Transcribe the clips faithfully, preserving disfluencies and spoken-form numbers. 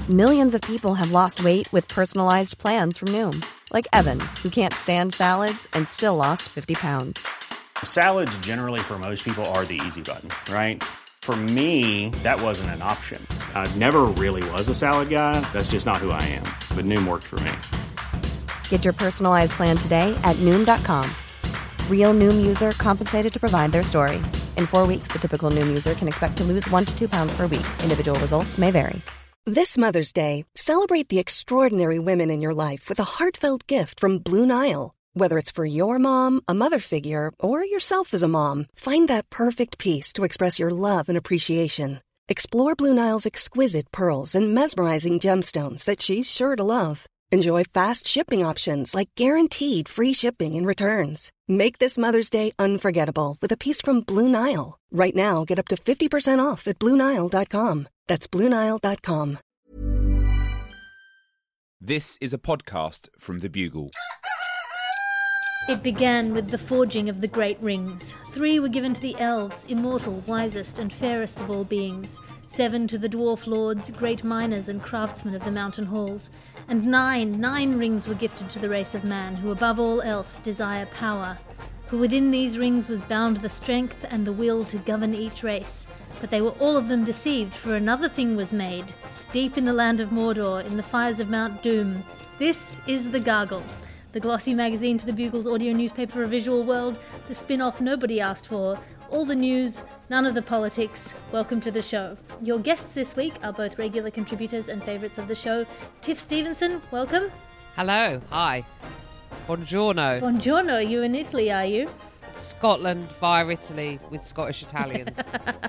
Millions of people have lost weight with personalized plans from Noom. Like Evan, who can't stand salads and still lost fifty pounds. Salads generally for most people are the easy button, right? For me, that wasn't an option. I never really was a salad guy. That's just not who I am. But Noom worked for me. Get your personalized plan today at Noom dot com. Real Noom user compensated to provide their story. In four weeks, the typical Noom user can expect to lose one to two pounds per week. Individual results may vary. This Mother's Day, celebrate the extraordinary women in your life with a heartfelt gift from Blue Nile. Whether it's for your mom, a mother figure, or yourself as a mom, find that perfect piece to express your love and appreciation. Explore Blue Nile's exquisite pearls and mesmerizing gemstones that she's sure to love. Enjoy fast shipping options like guaranteed free shipping and returns. Make this Mother's Day unforgettable with a piece from Blue Nile. Right now, get up to fifty percent off at Blue Nile dot com. That's Blue Nile dot com. This is a podcast from The Bugle. It began with the forging of the great rings. Three were given to the elves, immortal, wisest and fairest of all beings. Seven to the dwarf lords, great miners and craftsmen of the mountain halls. And nine, nine rings were gifted to the race of man, who above all else desire power. For within these rings was bound the strength and the will to govern each race. But they were all of them deceived, for another thing was made. Deep in the land of Mordor, in the fires of Mount Doom. This is The Gargle, the glossy magazine to the Bugle's audio newspaper for a visual world, the spin-off nobody asked for, all the news, none of the politics. Welcome to the show. Your guests this week are both regular contributors and favourites of the show. Tiff Stevenson, welcome. Hello, hi. Buongiorno. Buongiorno, you're in Italy, are you? Scotland via Italy with Scottish Italians.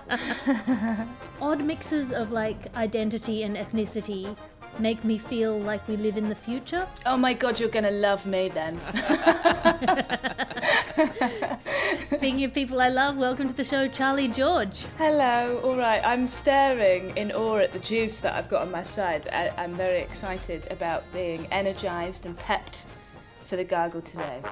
Odd mixes of like identity and ethnicity make me feel like we live in the future. Oh my god, you're gonna love me then. Speaking of people I love, welcome to the show, Charlie George. Hello, alright, I'm staring in awe at the juice that I've got on my side. I, I'm very excited about being energised and pepped for the Gargle today.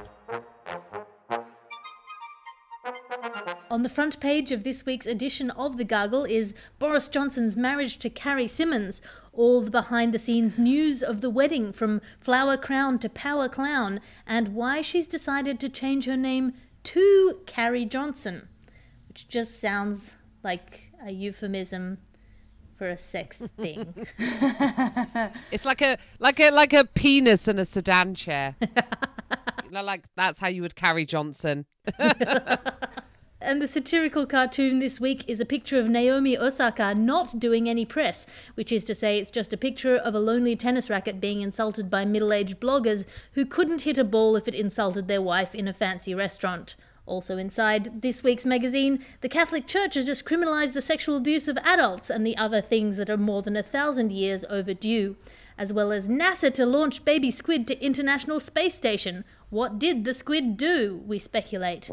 On the front page of this week's edition of The Gargle is Boris Johnson's marriage to Carrie Symonds, all the behind-the-scenes news of the wedding from flower crown to power clown, and why she's decided to change her name to Carrie Johnson, which just sounds like a euphemism for a sex thing. It's like a like a like a penis and a sedan chair. You know, like that's how you would carry Johnson. And the satirical cartoon this week is a picture of Naomi Osaka not doing any press, which is to say it's just a picture of a lonely tennis racket being insulted by middle-aged bloggers who couldn't hit a ball if it insulted their wife in a fancy restaurant. Also inside this week's magazine, the Catholic Church has just criminalised the sexual abuse of adults and the other things that are more than a thousand years overdue, as well as NASA to launch baby squid to International Space Station. What did the squid do, we speculate.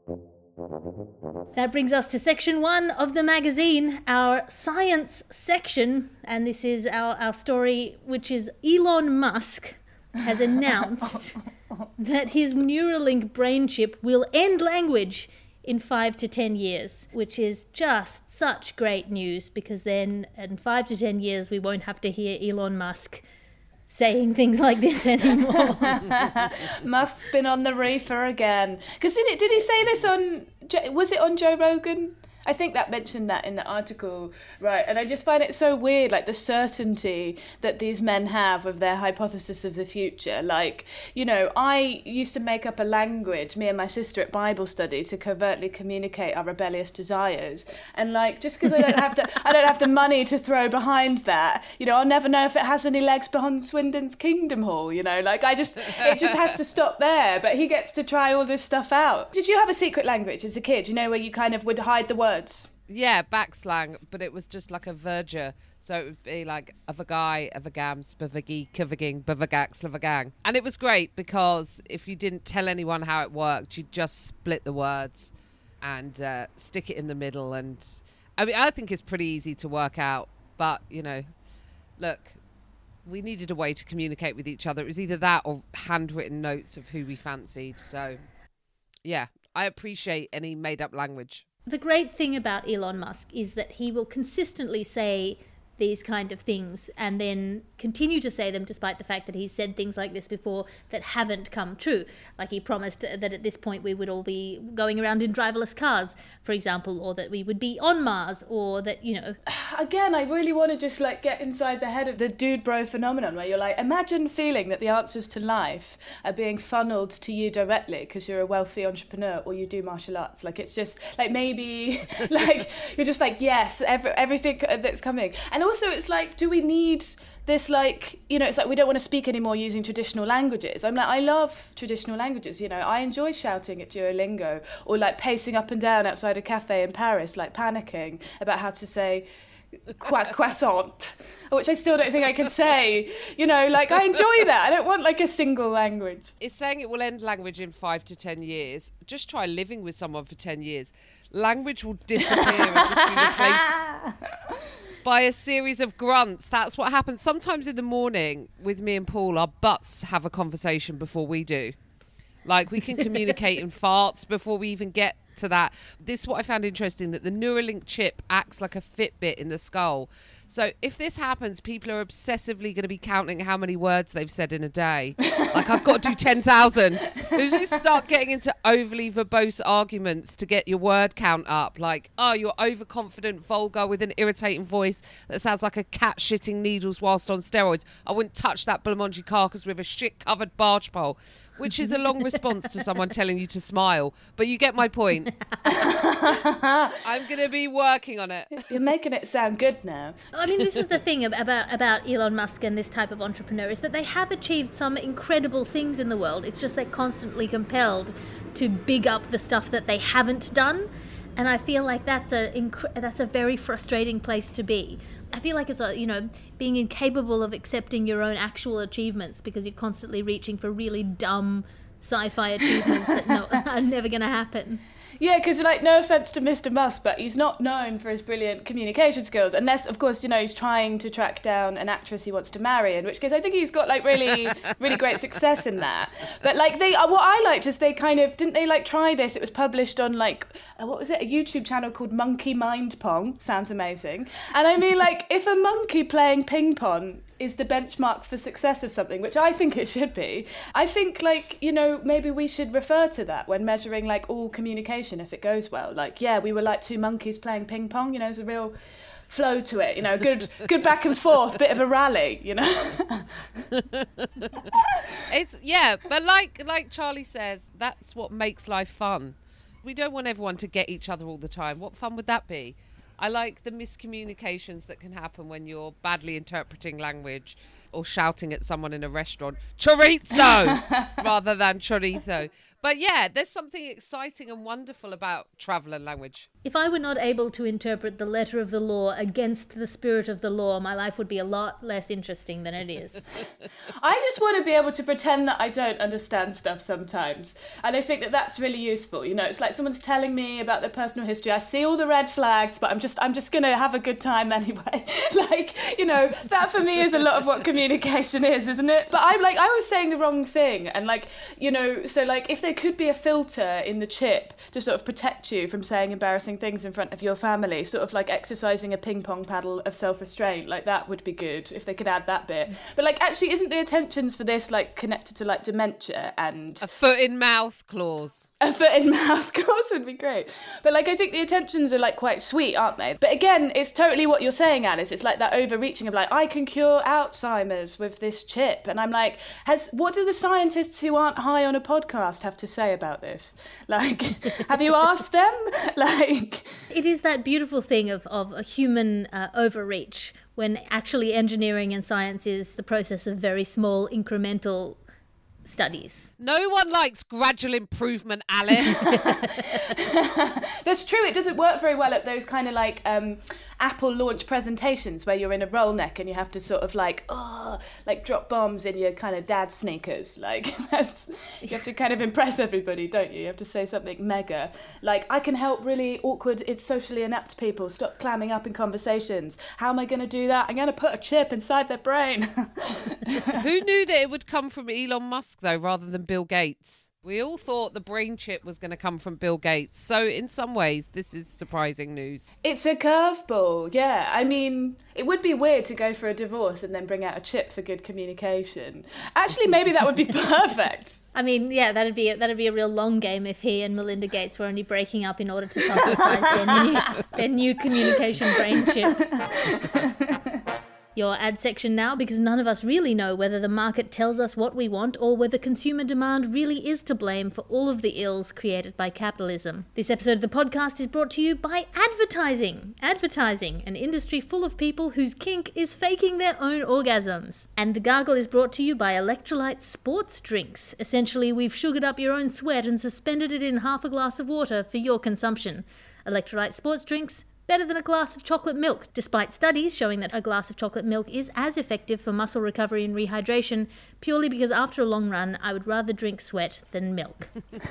That brings us to section one of the magazine, our science section, and this is our, our story, which is Elon Musk has announced that his Neuralink brain chip will end language in five to ten years, which is just such great news, because then in five to ten years we won't have to hear Elon Musk saying things like this anymore. Musk's been on the reefer again. Because did it? Did he say this on? Was it on Joe Rogan? I think that mentioned that in the article, right? And I just find it so weird, like the certainty that these men have of their hypothesis of the future. Like, you know, I used to make up a language, me and my sister at Bible study, to covertly communicate our rebellious desires. And like, just because I don't have the, I don't have the money to throw behind that, you know, I'll never know if it has any legs beyond Swindon's Kingdom Hall. You know, like I just, it just has to stop there. But he gets to try all this stuff out. Did you have a secret language as a kid? You know, where you kind of would hide the words? Yeah, backslang, but it was just like a verger. So it would be like of a guy, of a gam, spavagi, kivaging, bavagak, slavagang. And it was great because if you didn't tell anyone how it worked, you'd just split the words and uh, stick it in the middle. And I mean, I think it's pretty easy to work out. But, you know, look, we needed a way to communicate with each other. It was either that or handwritten notes of who we fancied. So, yeah, I appreciate any made-up language. The great thing about Elon Musk is that he will consistently say these kind of things and then continue to say them despite the fact that he's said things like this before that haven't come true. Like he promised that at this point we would all be going around in driverless cars, for example, or that we would be on Mars, or that, you know... Again, I really want to just like get inside the head of the dude bro phenomenon where you're like, imagine feeling that the answers to life are being funneled to you directly because you're a wealthy entrepreneur or you do martial arts. Like it's just like maybe like you're just like, yes, every, everything that's coming. And also it's like, do we need this, like, you know, it's like we don't want to speak anymore using traditional languages. I'm like, I love traditional languages, you know, I enjoy shouting at Duolingo or like pacing up and down outside a cafe in Paris, like panicking about how to say croissant, which I still don't think I can say, you know, like I enjoy that. I don't want like a single language. It's saying it will end language in five to ten years. Just try living with someone for ten years. Language will disappear and just be replaced by a series of grunts. That's what happens. Sometimes in the morning with me and Paul, our butts have a conversation before we do. Like we can communicate in farts before we even get to that. This is what I found interesting, that the Neuralink chip acts like a Fitbit in the skull. So if this happens, people are obsessively going to be counting how many words they've said in a day. Like, I've got to do ten thousand. You just start getting into overly verbose arguments to get your word count up. Like, oh, you're overconfident, vulgar, with an irritating voice that sounds like a cat shitting needles whilst on steroids. I wouldn't touch that blancmange carcass with a shit-covered barge pole. Which is a long response to someone telling you to smile. But you get my point. I'm going to be working on it. You're making it sound good now. I mean, this is the thing about, about Elon Musk and this type of entrepreneur, is that they have achieved some incredible things in the world. It's just they're constantly compelled to big up the stuff that they haven't done. And I feel like that's a inc- that's a very frustrating place to be. I feel like it's a, you know, being incapable of accepting your own actual achievements because you're constantly reaching for really dumb sci-fi achievements that no, are never going to happen. Yeah, because, like, no offence to Mister Musk, but he's not known for his brilliant communication skills, unless, of course, you know, he's trying to track down an actress he wants to marry, in which case I think he's got, like, really, really great success in that. But, like, they, uh, what I liked is they kind of, didn't they, like, try this? It was published on, like, uh, what was it, a YouTube channel called Monkey Mind Pong. Sounds amazing. And I mean, like, if a monkey playing ping pong is the benchmark for success of something, which I think it should be, I think, like, you know, maybe we should refer to that when measuring, like, all communication if it goes well. Like, yeah, we were like two monkeys playing ping pong, you know, there's a real flow to it, you know, good good back and forth, bit of a rally, you know. It's, yeah, but like like Charlie says, that's what makes life fun. We don't want everyone to get each other all the time. What fun would that be? I like the miscommunications that can happen when you're badly interpreting language or shouting at someone in a restaurant, chorizo, rather than chorizo. But yeah, there's something exciting and wonderful about travel and language. If I were not able to interpret the letter of the law against the spirit of the law, my life would be a lot less interesting than it is. I just want to be able to pretend that I don't understand stuff sometimes. And I think that that's really useful. You know, it's like someone's telling me about their personal history. I see all the red flags, but I'm just I'm just going to have a good time anyway. Like, you know, that for me is a lot of what communication is, isn't it? But I'm like, I was saying the wrong thing. And like, you know, so like if there could be a filter in the chip to sort of protect you from saying embarrassing things in front of your family, sort of like exercising a ping pong paddle of self-restraint, like that would be good if they could add that bit. But like, actually, isn't the intentions for this like connected to like dementia and a foot in mouth clause? A foot in mouth clause would be great. But like, I think the intentions are like quite sweet, aren't they? But again, it's totally what you're saying, Alice. It's like that overreaching of like, I can cure Alzheimer's with this chip, and I'm like, has what do the scientists who aren't high on a podcast have to say about this? Like, have you asked them? Like, it is that beautiful thing of, of a human uh, overreach, when actually engineering and science is the process of very small incremental studies. No one likes gradual improvement, Alice. That's true. It doesn't work very well at those kind of like um, Apple launch presentations where you're in a roll neck and you have to sort of like, oh, like drop bombs in your kind of dad sneakers. Like, that's, you have to kind of impress everybody, don't you? You have to say something mega. Like, I can help really awkward, it's socially inept people stop clamming up in conversations. How am I going to do that? I'm going to put a chip inside their brain. Who knew that it would come from Elon Musk, though, rather than Bill Gates? We all thought the brain chip was going to come from Bill Gates. So in some ways, this is surprising news. It's a curveball, yeah. I mean, it would be weird to go for a divorce and then bring out a chip for good communication. Actually, maybe that would be perfect. I mean, yeah, that'd be a, that'd be a real long game if he and Melinda Gates were only breaking up in order to publicise their new, their new communication brain chip. Your ad section now, because none of us really know whether the market tells us what we want or whether consumer demand really is to blame for all of the ills created by capitalism. This episode of the podcast is brought to you by advertising. Advertising, an industry full of people whose kink is faking their own orgasms. And The Gargle is brought to you by Electrolyte sports drinks. Essentially, we've sugared up your own sweat and suspended it in half a glass of water for your consumption. Electrolyte sports drinks, better than a glass of chocolate milk, despite studies showing that a glass of chocolate milk is as effective for muscle recovery and rehydration, purely because after a long run, I would rather drink sweat than milk.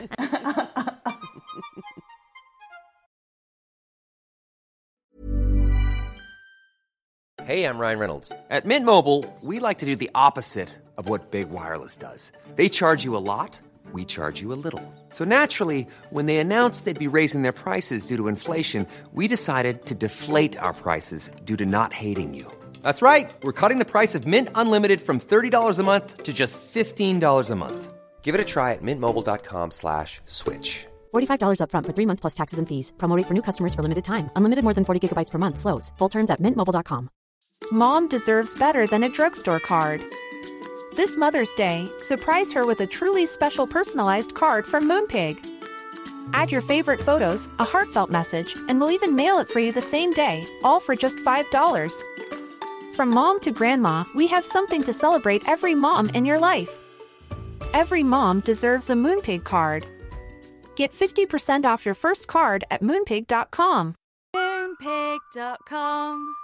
Hey, I'm Ryan Reynolds. At Mint Mobile, we like to do the opposite of what Big Wireless does. They charge you a lot. We charge you a little. So naturally, when they announced they'd be raising their prices due to inflation, we decided to deflate our prices due to not hating you. That's right. We're cutting the price of Mint Unlimited from thirty dollars a month to just fifteen dollars a month. Give it a try at mintmobile.com slash switch. forty-five dollars up front for three months plus taxes and fees. Promo rate for new customers for limited time. Unlimited more than forty gigabytes per month. Slows full terms at mint mobile dot com. Mom deserves better than a drugstore card. This Mother's Day, surprise her with a truly special personalized card from Moonpig. Add your favorite photos, a heartfelt message, and we'll even mail it for you the same day, all for just five dollars. From mom to grandma, we have something to celebrate every mom in your life. Every mom deserves a Moonpig card. Get fifty percent off your first card at moonpig dot com. moonpig dot com.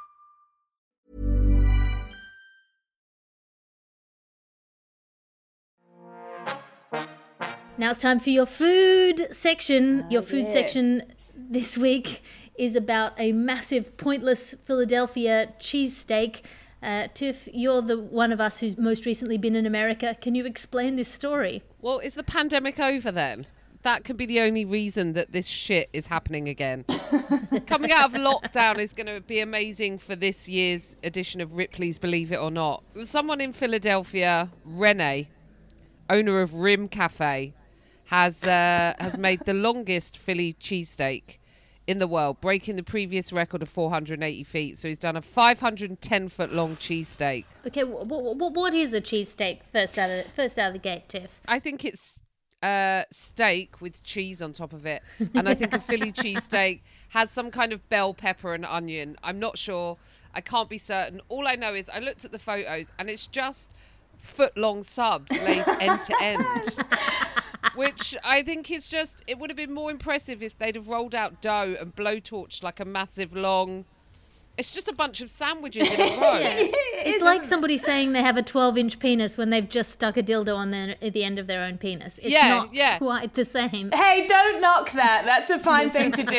Now it's time for your food section. Your food yeah. section this week is about a massive, pointless Philadelphia cheesesteak. Uh, Tiff, you're the one of us who's most recently been in America. Can you explain this story? Well, is the pandemic over then? That could be the only reason that this shit is happening again. Coming out of lockdown is going to be amazing for this year's edition of Ripley's Believe It or Not. Someone in Philadelphia, Renee, owner of Rim Cafe, has uh, has made the longest Philly cheesesteak in the world, breaking the previous record of four hundred eighty feet. So he's done a five hundred ten foot long cheesesteak. Okay, w- w- what is a cheesesteak first out of first out of the gate, Tiff? I think it's uh, steak with cheese on top of it, and I think a Philly cheesesteak has some kind of bell pepper and onion. I'm not sure. I can't be certain. All I know is I looked at the photos, and it's just foot long subs laid end to end. Which I think is just, it would have been more impressive if they'd have rolled out dough and blowtorched like a massive long, it's just a bunch of sandwiches in a row. Yeah. It's like somebody saying they have a twelve inch penis when they've just stuck a dildo on their, at the end of their own penis. It's yeah, not yeah. quite the same. Hey, don't knock that. That's a fine thing to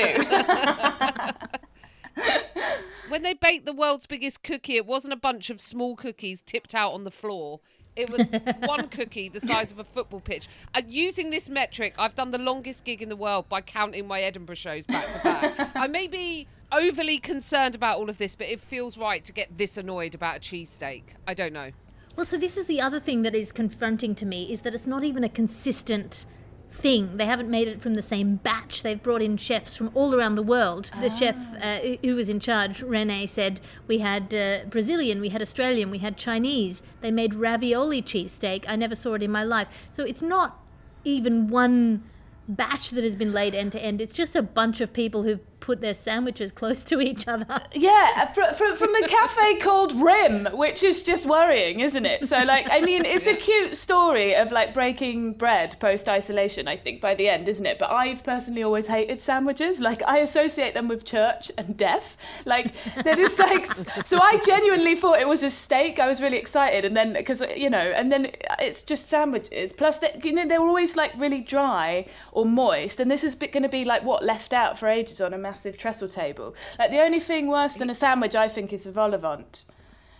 do. When they baked the world's biggest cookie, it wasn't a bunch of small cookies tipped out on the floor. It was one cookie the size of a football pitch. And using this metric, I've done the longest gig in the world by counting my Edinburgh shows back to back. I may be overly concerned about all of this, but it feels right to get this annoyed about a cheesesteak. I don't know. Well, so this is the other thing that is confronting to me, is that it's not even a consistent thing. They haven't made it from the same batch. They've brought in chefs from all around the world. The ah. chef uh, who was in charge, Renee, said we had uh, Brazilian, we had Australian, we had Chinese. They made ravioli cheesesteak. I never saw it in my life. So it's not even one batch that has been laid end to end. It's just a bunch of people who've put their sandwiches close to each other. Yeah, from, from, from a cafe called Rim, which is just worrying, isn't it? So, like, I mean, it's a cute story of, like, breaking bread post-isolation, I think, by the end, isn't it? But I've personally always hated sandwiches. Like, I associate them with church and death. Like, they're just, like... So I genuinely thought it was a steak. I was really excited. And then, because, you know, and then it's just sandwiches. Plus, they, you know, they were always, like, really dry or moist. And this is going to be, like, what, left out for ages on a massive trestle table. Like, the only thing worse than a sandwich, I think, is a vol au vent.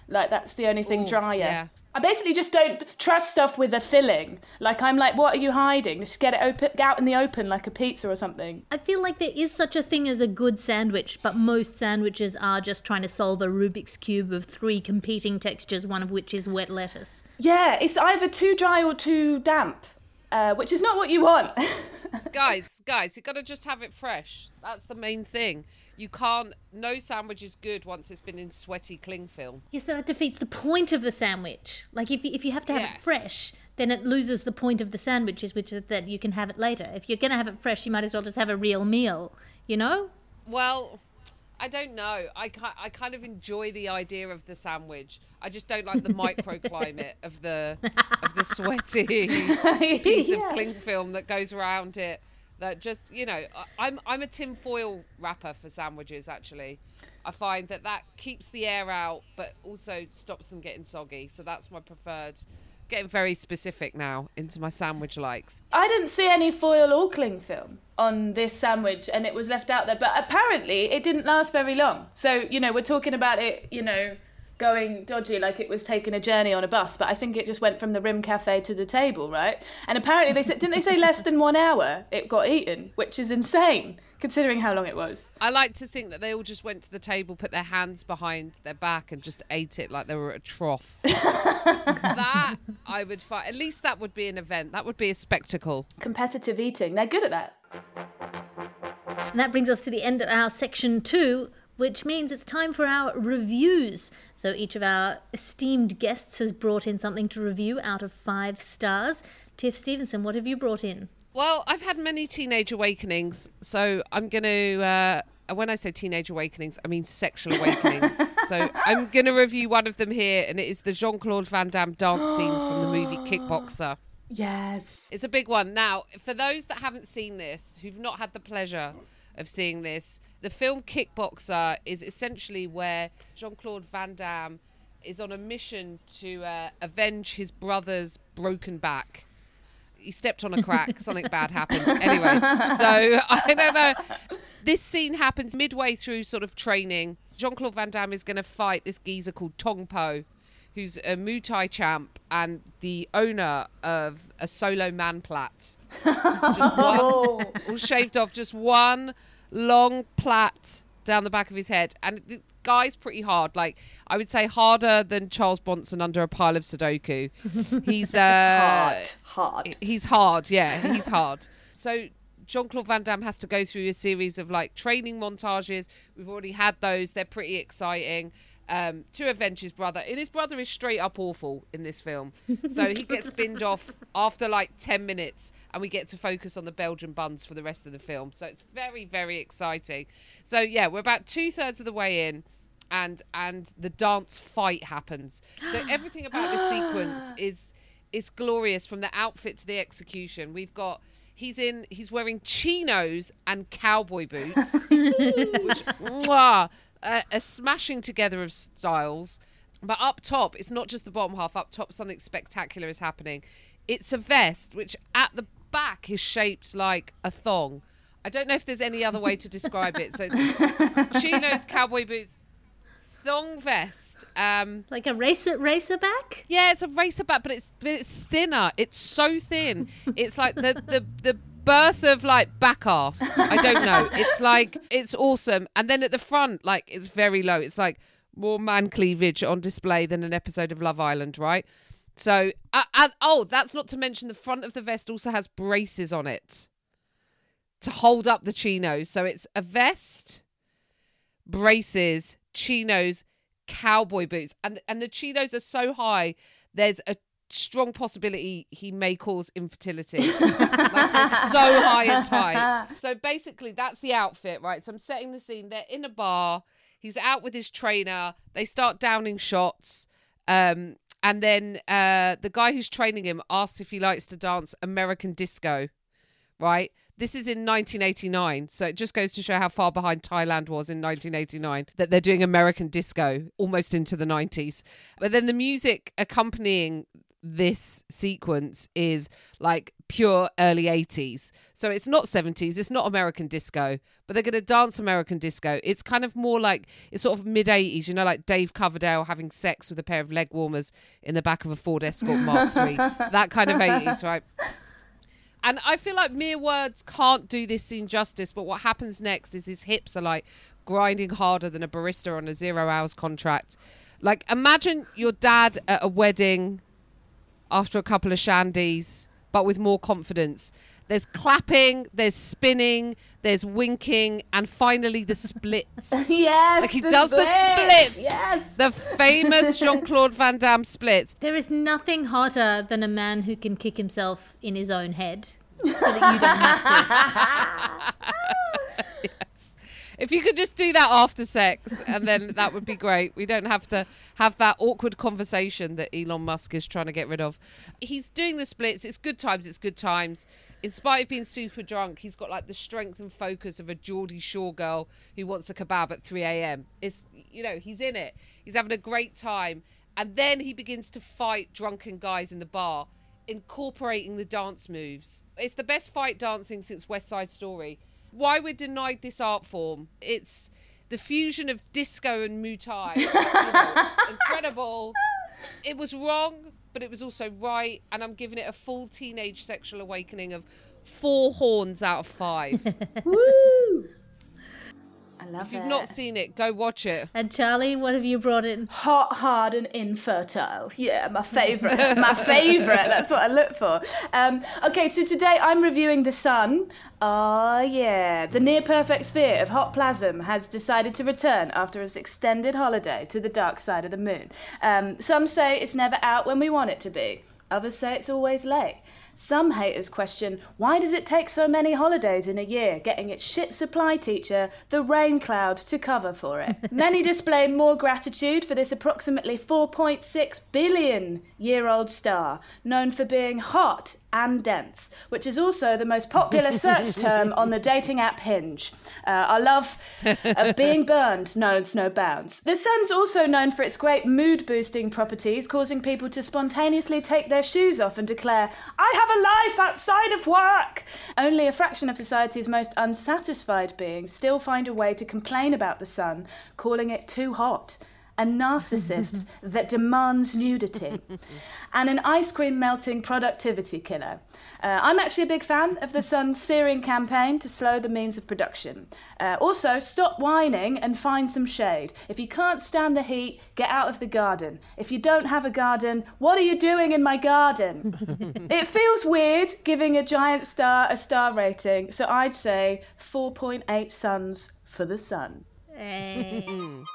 Like, that's the only thing Ooh, drier. yeah. I basically just don't trust stuff with a filling. Like, I'm like, what are you hiding? Just get it open, get out in the open like a pizza or something. I feel like there is such a thing as a good sandwich, but most sandwiches are just trying to solve a Rubik's Cube of three competing textures, one of which is wet lettuce. Yeah, it's either too dry or too damp, uh, which is not what you want. guys, guys, you got to just have it fresh. That's the main thing. You can't, no sandwich is good once it's been in sweaty cling film. Yes, but that defeats the point of the sandwich. Like, if you, if you have to have Yeah. it fresh, then it loses the point of the sandwiches, which is that you can have it later. If you're going to have it fresh, you might as well just have a real meal, you know? Well, I don't know. I, ki- I kind of enjoy the idea of the sandwich. I just don't like the microclimate of the of the sweaty piece Yeah. of cling film that goes around it. That just, you know, I- I'm I'm a tin foil wrapper for sandwiches, actually. I find that that keeps the air out, but also stops them getting soggy. So that's my preferred. Getting very specific now into my sandwich likes. I didn't see any foil or cling film on this sandwich, and it was left out there. But apparently it didn't last very long. So, you know, we're talking about it, you know, going dodgy like it was taking a journey on a bus, but I think it just went from the Rim Cafe to the table, right? And apparently they said, didn't they say less than one hour it got eaten, which is insane considering how long it was. I like to think that they all just went to the table, put their hands behind their back and just ate it like they were at a trough. That I would find, at least that would be an event. That would be a spectacle. Competitive eating, they're good at that. And that brings us to the end of our section two, which means it's time for our reviews. So each of our esteemed guests has brought in something to review out of five stars. Tiff Stevenson, what have you brought in? Well, I've had many teenage awakenings, so I'm going to, uh, when I say teenage awakenings, I mean sexual awakenings. So I'm going to review one of them here, and it is the Jean-Claude Van Damme dance scene from the movie Kickboxer. Yes. It's a big one. Now, for those that haven't seen this, who've not had the pleasure of seeing this, the film Kickboxer is essentially where Jean-Claude Van Damme is on a mission to uh, avenge his brother's broken back. He stepped on a crack, something bad happened. Anyway, so I don't know. This scene happens midway through sort of training. Jean-Claude Van Damme is going to fight this geezer called Tong Po, who's a Muay Thai champ and the owner of a solo man plait. Just one, all shaved off, just one long plait down the back of his head. And the guy's pretty hard. Like, I would say harder than Charles Bronson under a pile of Sudoku. He's uh, hard. Hard. He's hard, yeah, he's hard. So Jean-Claude Van Damme has to go through a series of like training montages. We've already had those. They're pretty exciting. Um, to avenge his brother. And his brother is straight up awful in this film. So he gets binned off after like ten minutes and we get to focus on the Belgian buns for the rest of the film. So it's very, very exciting. So yeah, we're about two thirds of the way in and and the dance fight happens. So everything about this sequence is is glorious, from the outfit to the execution. We've got He's in. He's wearing chinos and cowboy boots, which mwah, uh, a smashing together of styles. But up top, it's not just the bottom half. Up top, something spectacular is happening. It's a vest, which at the back is shaped like a thong. I don't know if there's any other way to describe it. So it's chinos, cowboy boots, thong vest. Um, Like a racer racer back? yeah, it's a racer back, but it's but it's thinner. It's so thin. It's like the the the birth of like back ass. I don't know. It's like it's awesome. And then at the front, like it's very low. It's like more man cleavage on display than an episode of Love Island, right? So uh, and oh, that's not to mention the front of the vest also has braces on it to hold up the chinos. So it's a vest, braces, chinos, cowboy boots, and and the chinos are so high there's a strong possibility he may cause infertility. Like, they're so high and tight. So basically that's the outfit, right? So I'm setting the scene. They're in a bar, he's out with his trainer, they start downing shots, um and then uh the guy who's training him asks if he likes to dance American disco, right? This is in nineteen eighty-nine, so it just goes to show how far behind Thailand was in nineteen eighty-nine, that they're doing American disco almost into the nineties. But then the music accompanying this sequence is like pure early eighties. So it's not seventies, it's not American disco, but they're going to dance American disco. It's kind of more like, it's sort of mid eighties, you know, like Dave Coverdale having sex with a pair of leg warmers in the back of a Ford Escort Mark three. That kind of eighties, right? And I feel like mere words can't do this scene justice, but what happens next is his hips are like grinding harder than a barista on a zero hours contract. Like, imagine your dad at a wedding after a couple of shandies, but with more confidence. There's clapping, there's spinning, there's winking, and finally the splits. Yes, like he the does splits. the splits. Yes, the famous Jean-Claude Van Damme splits. There is nothing hotter than a man who can kick himself in his own head, so that you don't have to. Yes. If you could just do that after sex, and then that would be great. We don't have to have that awkward conversation that Elon Musk is trying to get rid of. He's doing the splits. It's good times. It's good times. In spite of being super drunk, he's got like the strength and focus of a Geordie Shore girl who wants a kebab at three a.m. It's, you know, he's in it. He's having a great time. And then he begins to fight drunken guys in the bar, incorporating the dance moves. It's the best fight dancing since West Side Story. Why we're denied this art form? It's the fusion of disco and Muay Thai. You know, incredible. It was wrong, but it was also right, and I'm giving it a full teenage sexual awakening of four horns out of five. Woo! I love If you've it. not seen it, go watch it. And Charlie, what have you brought in? Hot, hard, and infertile. Yeah, my favourite. My favourite. That's what I look for. Um, okay, so today I'm reviewing The Sun. Oh, yeah. The near-perfect sphere of hot plasm has decided to return after its extended holiday to the dark side of the moon. Um, some say it's never out when we want it to be. Others say it's always late. Some haters question, why does it take so many holidays in a year, getting its shit supply teacher, the rain cloud, to cover for it? Many display more gratitude for this approximately four point six billion year old star, known for being hot and dense, which is also the most popular search term on the dating app Hinge. Uh, our love of being burned knows no bounds. The sun's also known for its great mood-boosting properties, causing people to spontaneously take their shoes off and declare, I have a life outside of work! Only a fraction of society's most unsatisfied beings still find a way to complain about the sun, calling it too hot. A narcissist that demands nudity, and an ice cream melting productivity killer. Uh, I'm actually a big fan of the Sun's searing campaign to slow the means of production. Uh, also, stop whining and find some shade. If you can't stand the heat, get out of the garden. If you don't have a garden, what are you doing in my garden? It feels weird giving a giant star a star rating, so I'd say four point eight suns for the Sun. Hey.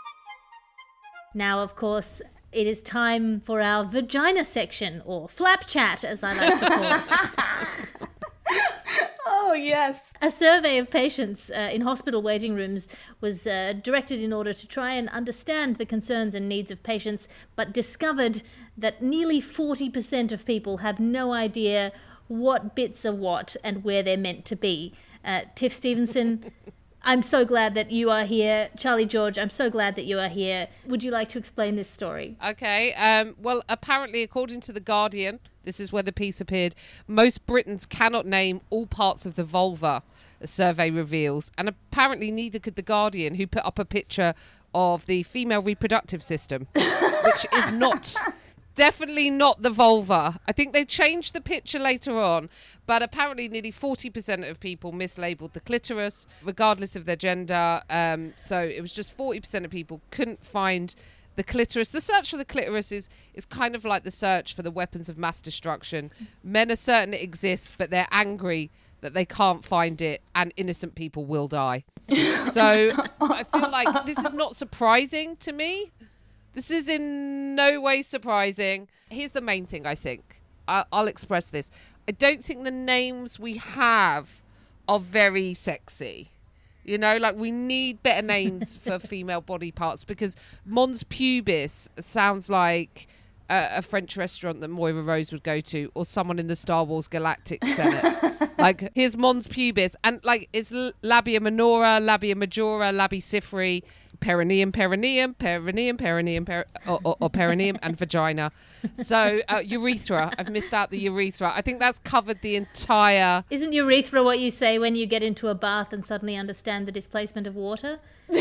Now, of course, it is time for our vagina section, or flap chat, as I like to call it. Oh, yes. A survey of patients uh, in hospital waiting rooms was uh, directed in order to try and understand the concerns and needs of patients, but discovered that nearly forty percent of people have no idea what bits are what and where they're meant to be. Uh, Tiff Stevenson, I'm so glad that you are here. Charlie George, I'm so glad that you are here. Would you like to explain this story? Okay. Um, well, apparently, according to The Guardian, this is where the piece appeared, most Britons cannot name all parts of the vulva, a survey reveals. And apparently neither could The Guardian, who put up a picture of the female reproductive system, which is not... Definitely not the vulva. I think they changed the picture later on, but apparently nearly forty percent of people mislabeled the clitoris, regardless of their gender. Um, so it was just forty percent of people couldn't find the clitoris. The search for the clitoris is, is kind of like the search for the weapons of mass destruction. Men are certain it exists, but they're angry that they can't find it, and innocent people will die. So I feel like this is not surprising to me. This is in no way surprising. Here's the main thing, I think. I'll, I'll express this. I don't think the names we have are very sexy. You know, like we need better names for female body parts, because Mons Pubis sounds like a, a French restaurant that Moira Rose would go to, or someone in the Star Wars Galactic Senate. Like, here's Mons Pubis, and like it's labia minora, labia majora, labiciferi. perineum, perineum, perineum, perineum, peri- or, or, or perineum and vagina. So uh, urethra. I've missed out the urethra. I think that's covered the entire... Isn't urethra what you say when you get into a bath and suddenly understand the displacement of water?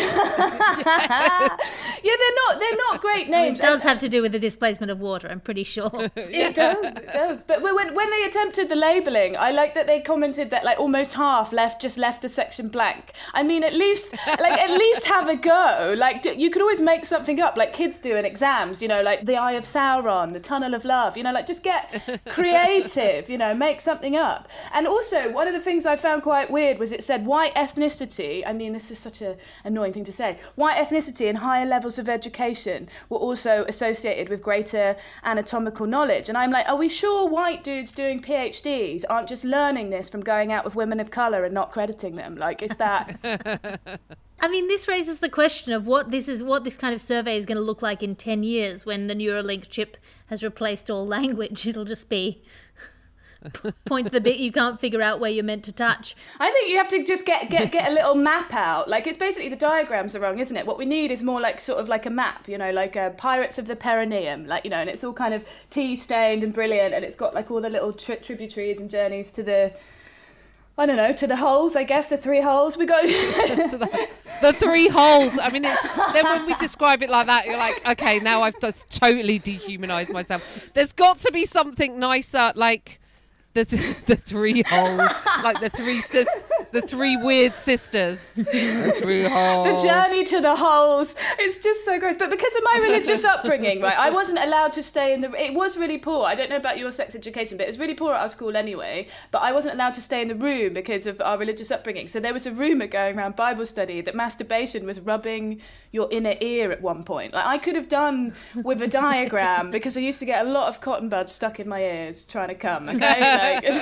Yeah, they're not they're not great names. It does have to do with the displacement of water, I'm pretty sure. It does, it does. But when when they attempted the labelling, I like that they commented that like almost half left just left the section blank. I mean, at least like at least have a go. Like you could always make something up, like kids do in exams. You know, like the Eye of Sauron, the Tunnel of Love. You know, like just get creative. You know, make something up. And also, one of the things I found quite weird was it said white ethnicity. I mean, this is such a annoying thing to say. White ethnicity and higher levels of education were also associated with greater anatomical knowledge. And I'm like, are we sure white dudes doing PhDs aren't just learning this from going out with women of colour and not crediting them? Like, is that... I mean, this raises the question of what this is, what this kind of survey is going to look like in ten years when the Neuralink chip has replaced all language. It'll just be... point to the bit you can't figure out where you're meant to touch. I think you have to just get, get get a little map out. Like, it's basically the diagrams are wrong, isn't it? What we need is more like sort of like a map, you know, like a Pirates of the Perineum, like, you know, and it's all kind of tea-stained and brilliant, and it's got like all the little tri- tributaries and journeys to the, I don't know, to the holes, I guess, the three holes. We go... the, the three holes. I mean, it's then when we describe it like that, you're like, okay, now I've just totally dehumanised myself. There's got to be something nicer, like... The, th- the three holes, like the three sis- the three weird sisters. The three holes. The journey to the holes. It's just so gross. But because of my religious upbringing, right, I wasn't allowed to stay in the... It was really poor. I don't know about your sex education, but it was really poor at our school anyway. But I wasn't allowed to stay in the room because of our religious upbringing. So there was a rumour going around Bible study that masturbation was rubbing your inner ear at one point. Like, I could have done with a diagram because I used to get a lot of cotton buds stuck in my ears trying to come, okay?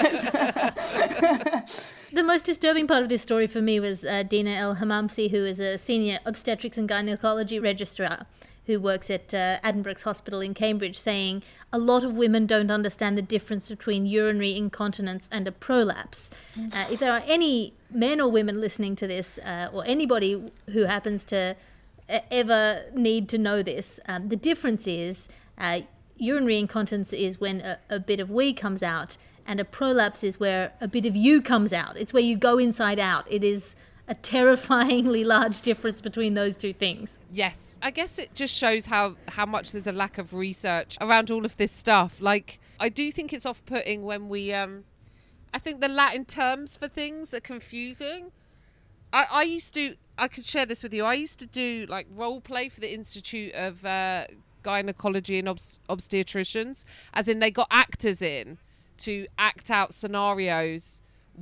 The most disturbing part of this story for me was uh, Dina El Hamamsi, who is a senior obstetrics and gynecology registrar who works at uh, Addenbrooke's Hospital in Cambridge, saying a lot of women don't understand the difference between urinary incontinence and a prolapse. Uh, if there are any men or women listening to this, uh, or anybody who happens to uh, ever need to know this, um, the difference is uh, urinary incontinence is when a, a bit of wee comes out, and a prolapse is where a bit of you comes out. It's where you go inside out. It is a terrifyingly large difference between those two things. Yes. I guess it just shows how, how much there's a lack of research around all of this stuff. Like, I do think it's off-putting when we... Um, I think the Latin terms for things are confusing. I, I used to... I could share this with you. I used to do, like, role play for the Institute of uh, Gynecology and Obst- Obstetricians, as in they got actors in to act out scenarios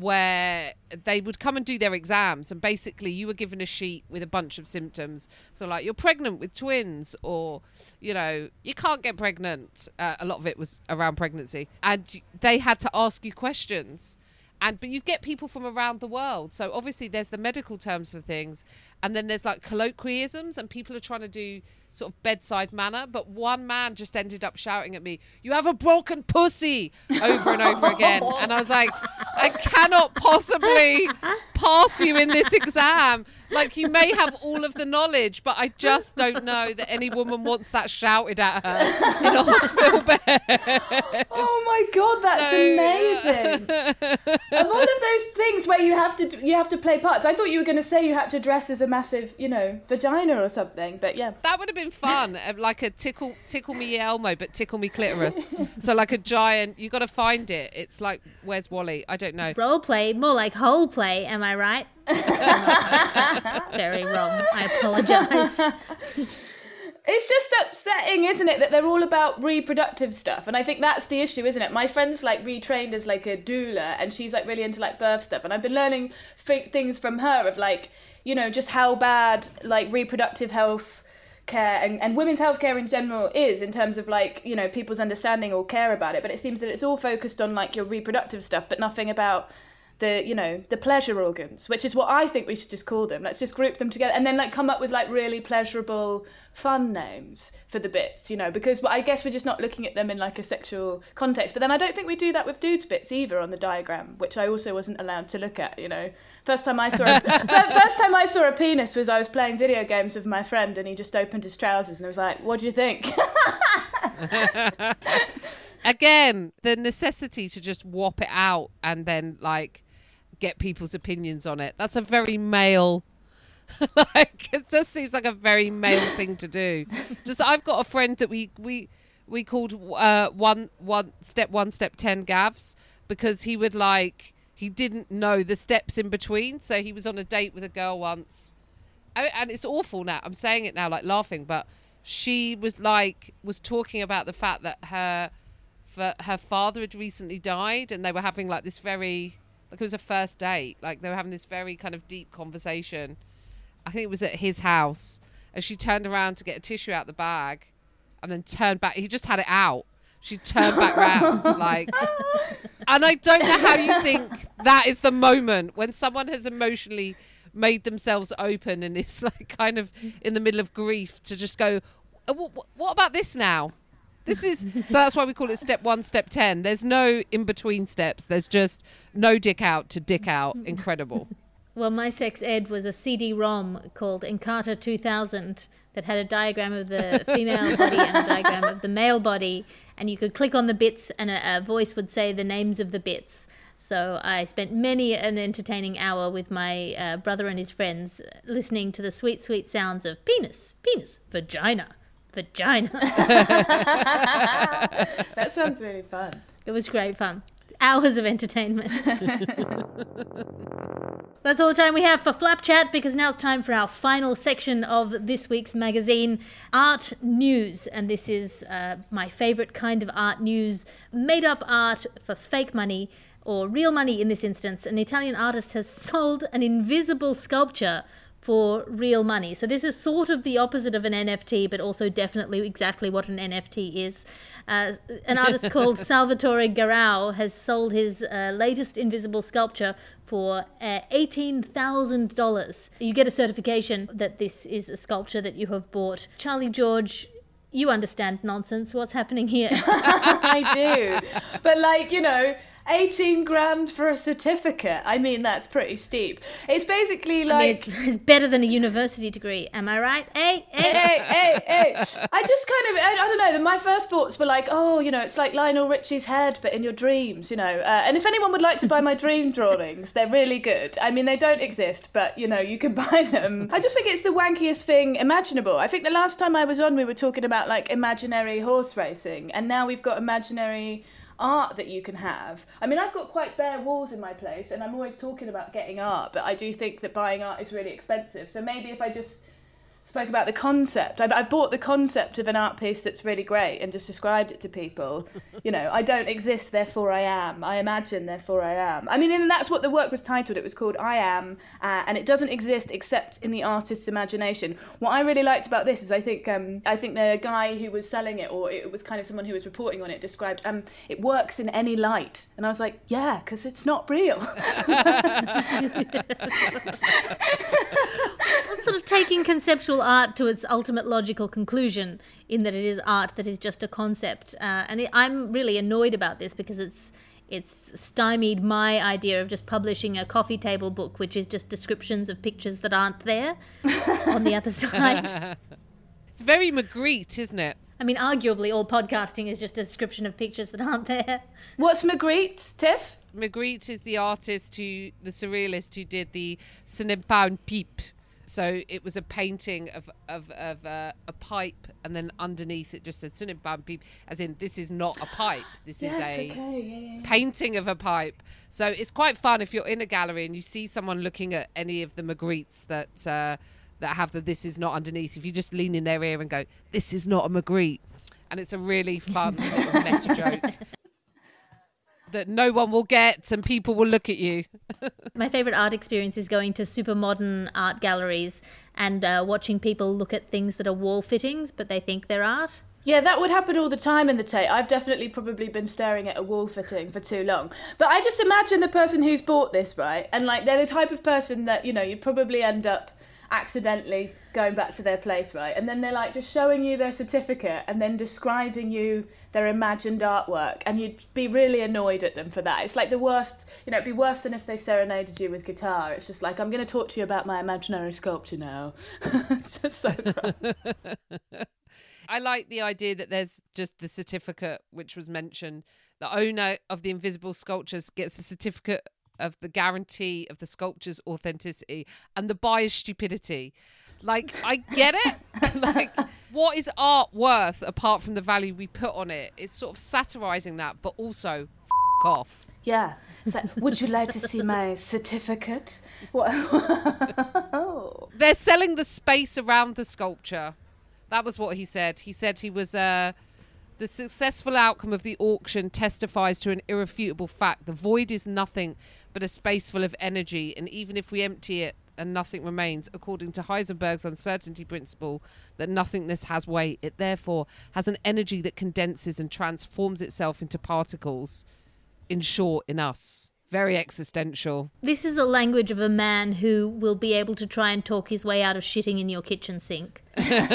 where they would come and do their exams, and basically you were given a sheet with a bunch of symptoms. So like, you're pregnant with twins, or, you know, you can't get pregnant. Uh, a lot of it was around pregnancy. And they had to ask you questions. And but you get people from around the world. So obviously there's the medical terms for things, and then there's like colloquialisms, and people are trying to do sort of bedside manner. But one man just ended up shouting at me, "You have a broken pussy," over and over again. And I was like, I cannot possibly pass you in this exam. Like, you may have all of the knowledge, but I just don't know that any woman wants that shouted at her in a hospital bed. Oh my God, that's so amazing. Of all of those things where you have to you have to play parts, I thought you were going to say you had to dress as a massive, you know, vagina or something, but yeah. That would have been fun, like a tickle tickle me Elmo, but tickle me clitoris. So like a giant, you got to find it. It's like, where's Wally? I don't know. Role play, more like whole play, am I right? That's very wrong. I apologise. It's just upsetting, isn't it, that they're all about reproductive stuff, and I think that's the issue, isn't it? My friend's like retrained as like a doula, and she's like really into like birth stuff, and I've been learning f- things from her of like, you know, just how bad like reproductive health care and, and women's healthcare in general is in terms of like, you know, people's understanding or care about it. But it seems that it's all focused on like your reproductive stuff, but nothing about the, you know, the pleasure organs, which is what I think we should just call them. Let's just group them together and then like come up with like really pleasurable, fun names for the bits, you know, because I guess we're just not looking at them in like a sexual context. But then I don't think we do that with dudes' bits either on the diagram, which I also wasn't allowed to look at, you know. First time I saw a, first time I saw a penis was I was playing video games with my friend and he just opened his trousers and I was like, what do you think? Again, the necessity to just whop it out and then like get people's opinions on it. That's a very male, like it just seems like a very male thing to do. Just I've got a friend that we we we called uh, one one step one step ten Gavs because he would like he didn't know the steps in between. So he was on a date with a girl once, I, and it's awful now. I'm saying it now like laughing, but she was like was talking about the fact that her for her father had recently died, and they were having like this very like it was a first date, like they were having this very kind of deep conversation. I think it was at his house, and she turned around to get a tissue out the bag and then turned back. He just had it out. She turned back round like, and I don't know how you think that is the moment when someone has emotionally made themselves open and is like kind of in the middle of grief to just go, what about this now? This is, so that's why we call it step one, step ten. There's no in between steps. There's just no dick out to dick out. Incredible. Well, my sex ed was a C D ROM called Encarta two thousand that had a diagram of the female body and a diagram of the male body, and you could click on the bits and a, a voice would say the names of the bits. So I spent many an entertaining hour with my uh, brother and his friends listening to the sweet, sweet sounds of penis, penis, vagina, vagina. That sounds really fun. It was great fun. Hours of entertainment. That's all the time we have for Flap Chat, because now it's time for our final section of this week's magazine, Art News. And this is uh, my favourite kind of art news, made-up art for fake money, or real money in this instance. An Italian artist has sold an invisible sculpture for real money. So this is sort of the opposite of an N F T, but also definitely exactly what an N F T is. Uh, an artist called Salvatore Garau has sold his uh, latest invisible sculpture for uh, eighteen thousand dollars. You get a certification that this is a sculpture that you have bought. Charlie George, you understand nonsense. What's happening here? I do. But like, you know, eighteen grand for a certificate. I mean, that's pretty steep. It's basically like... I mean, it's, it's better than a university degree. Am I right? Hey, hey, hey, hey, hey. I just kind of, I, I don't know, my first thoughts were like, oh, you know, it's like Lionel Richie's head, but in your dreams, you know. Uh, and if anyone would like to buy my dream drawings, they're really good. I mean, they don't exist, but, you know, you can buy them. I just think it's the wankiest thing imaginable. I think the last time I was on, we were talking about, like, imaginary horse racing, and now we've got imaginary art that you can have. I mean, I've got quite bare walls in my place and I'm always talking about getting art, but I do think that buying art is really expensive. So maybe if I just spoke about the concept, I've, I've bought the concept of an art piece that's really great and just described it to people. You know, I don't exist, therefore I am. I imagine, therefore I am. I mean, and that's what the work was titled. It was called I Am, uh, and it doesn't exist except in the artist's imagination. What I really liked about this is I think um, I think the guy who was selling it, or it was kind of someone who was reporting on it, described um, it works in any light. And I was like, yeah, because it's not real. Sort of taking conceptual art to its ultimate logical conclusion, in that it is art that is just a concept. Uh, and it, I'm really annoyed about this because it's it's stymied my idea of just publishing a coffee table book, which is just descriptions of pictures that aren't there on the other side. It's very Magritte, isn't it? I mean, arguably all podcasting is just a description of pictures that aren't there. What's Magritte, Tiff? Magritte is the artist who, the surrealist who did the Ce n'est pas une pipe. So it was a painting of of, of uh, a pipe, and then underneath it just said "Ce n'est pas une pipe," as in this is not a pipe. This yes, is a okay, yeah, yeah. painting of a pipe. So it's quite fun if you're in a gallery and you see someone looking at any of the Magrittes that uh, that have the "this is not" underneath. If you just lean in their ear and go, "This is not a Magritte," and it's a really fun little meta joke that no one will get and people will look at you. My favourite art experience is going to super modern art galleries and uh, watching people look at things that are wall fittings but they think they're art. Yeah, that would happen all the time in the Tate. I've definitely probably been staring at a wall fitting for too long. But I just imagine the person who's bought this, right? And like they're the type of person that, you know, you probably end up accidentally going back to their place, right? And then they're like just showing you their certificate and then describing you their imagined artwork, and you'd be really annoyed at them for that. It's like the worst, you know, it'd be worse than if they serenaded you with guitar. It's just like, I'm going to talk to you about my imaginary sculpture now. It's just so crap. I like the idea that there's just the certificate, which was mentioned. The owner of the invisible sculptures gets a certificate of the guarantee of the sculpture's authenticity and the buyer's stupidity. Like, I get it. Like, what is art worth apart from the value we put on it? It's sort of satirising that, but also f*** off. Yeah. It's like, would you like to see my certificate? What? They're selling the space around the sculpture. That was what he said. He said he was... Uh, the successful outcome of the auction testifies to an irrefutable fact. The void is nothing but a space full of energy, and even if we empty it and nothing remains, according to Heisenberg's uncertainty principle, that nothingness has weight. It therefore has an energy that condenses and transforms itself into particles. In short, in us. Very existential. This is a language of a man who will be able to try and talk his way out of shitting in your kitchen sink.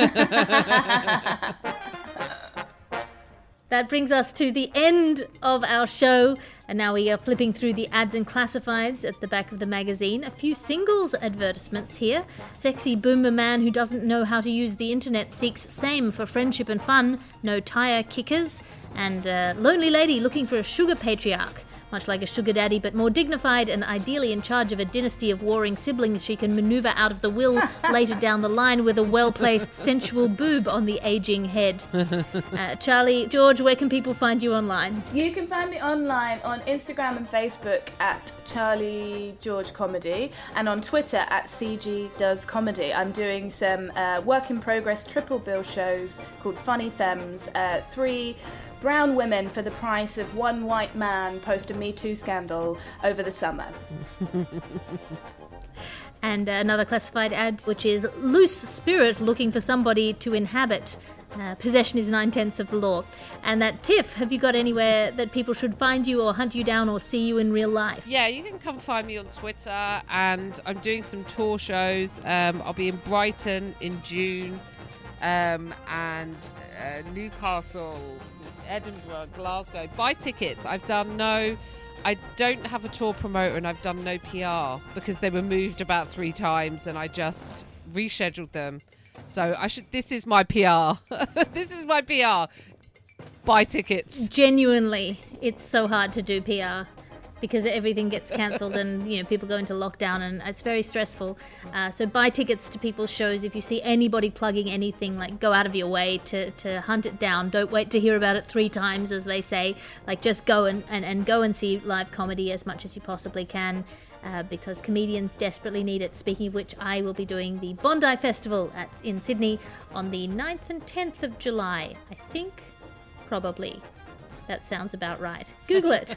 That brings us to the end of our show, and now we are flipping through the ads and classifieds at the back of the magazine. A few singles advertisements here. Sexy boomer man who doesn't know how to use the internet seeks same for friendship and fun, no tire kickers. And uh, lonely lady looking for a sugar patriarch. Much like a sugar daddy, but more dignified and ideally in charge of a dynasty of warring siblings she can maneuver out of the will later down the line with a well-placed sensual boob on the aging head. Uh, Charlie, George, where can people find you online? You can find me online on Instagram and Facebook at Charlie George Comedy, and on Twitter at C G Does Comedy. I'm doing some uh, work-in-progress triple bill shows called Funny Femmes. Uh, three brown women for the price of one white man post a Me Too scandal over the summer. And uh, another classified ad, which is loose spirit looking for somebody to inhabit. Uh, possession is nine-tenths of the law. And that, Tiff, have you got anywhere that people should find you or hunt you down or see you in real life? Yeah, you can come find me on Twitter, and I'm doing some tour shows. Um, I'll be in Brighton in June, um, and uh, Newcastle, Edinburgh, Glasgow. Buy tickets. I've done no... I don't have a tour promoter, and I've done no P R because they were moved about three times and I just rescheduled them. So I should. This is my P R. This is my P R. Buy tickets. Genuinely, it's so hard to do P R because everything gets cancelled and, you know, people go into lockdown and it's very stressful. Uh, so buy tickets to people's shows. If you see anybody plugging anything, like, go out of your way to, to hunt it down. Don't wait to hear about it three times, as they say. Like, just go and, and, and go and see live comedy as much as you possibly can. Uh, because comedians desperately need it. Speaking of which, I will be doing the Bondi Festival at, in Sydney on the ninth and tenth of July. I think, probably. That sounds about right. Google it.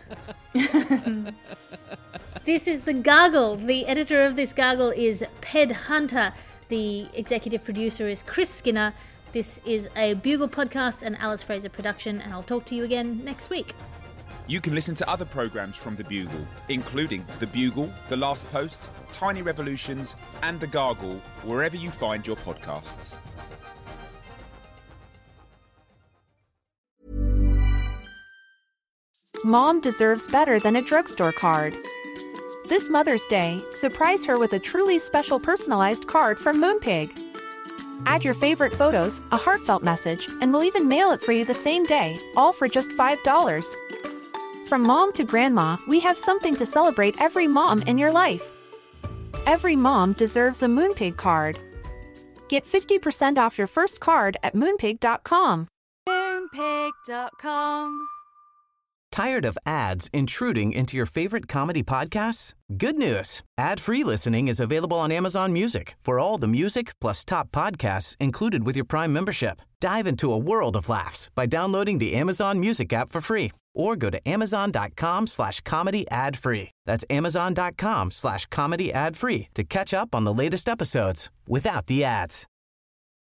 This is The Gargle. The editor of this Gargle is Ped Hunter. The executive producer is Chris Skinner. This is a Bugle podcast and Alice Fraser production, and I'll talk to you again next week. You can listen to other programmes from The Bugle, including The Bugle, The Last Post, Tiny Revolutions, and The Gargle, wherever you find your podcasts. Mom deserves better than a drugstore card. This Mother's Day, surprise her with a truly special personalized card from Moonpig. Add your favorite photos, a heartfelt message, and we'll even mail it for you the same day, all for just five dollars. From mom to grandma, we have something to celebrate every mom in your life. Every mom deserves a Moonpig card. Get fifty percent off your first card at moonpig dot com. Moonpig dot com. Tired of ads intruding into your favorite comedy podcasts? Good news. Ad-free listening is available on Amazon Music for all the music plus top podcasts included with your Prime membership. Dive into a world of laughs by downloading the Amazon Music app for free or go to amazon.com slash comedy ad free. That's amazon.com slash comedy ad free to catch up on the latest episodes without the ads.